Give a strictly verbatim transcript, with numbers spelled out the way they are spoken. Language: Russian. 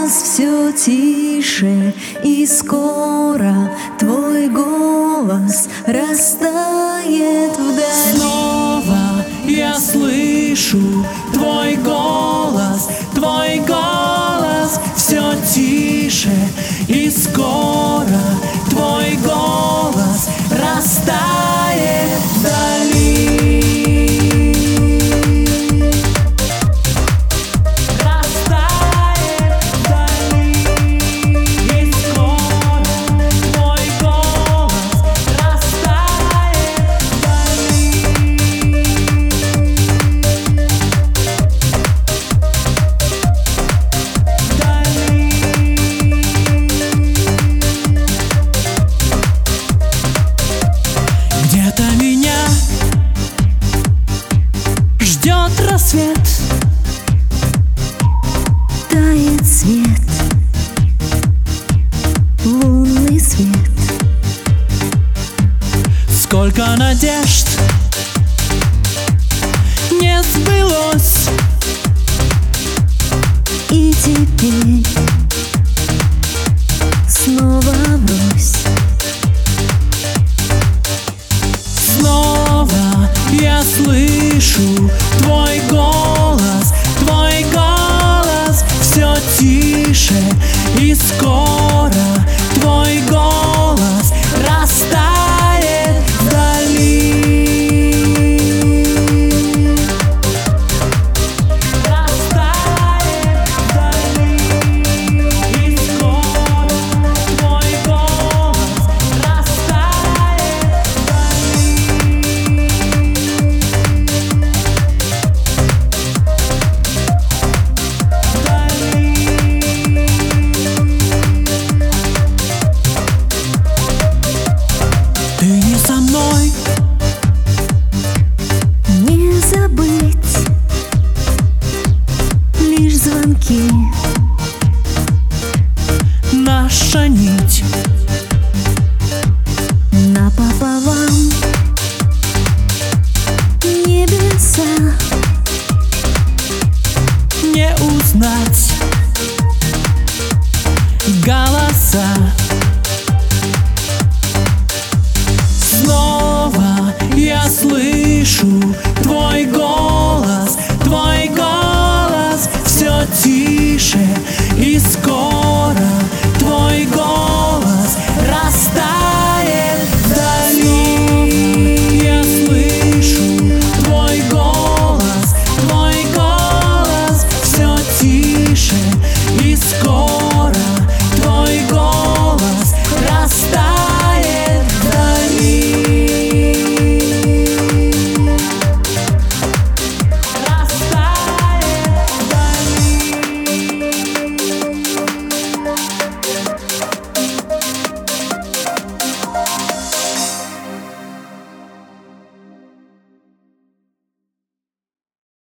голос все тише, и скоро твой голос растает вдали. Снова я слышу твой голос, твой голос все тише, и скоро твой голос растает вдали. Где-то меня ждет рассвет, тает свет, лунный свет. сколько надежд не сбылось, И теперь снова брось. снова я слышу твой голос, твой голос все тише, и скоро твой голос растает вдали. Растает вдали, и скоро твой голос растает вдали. Ты не со мной, Не забыть лишь звонки, наша нить напополам небеса. не узнать голоса. Снова я слышу твой голос, твой голос все тише, и скоро твой голос растает вдали. Я слышу твой голос, твой голос все тише,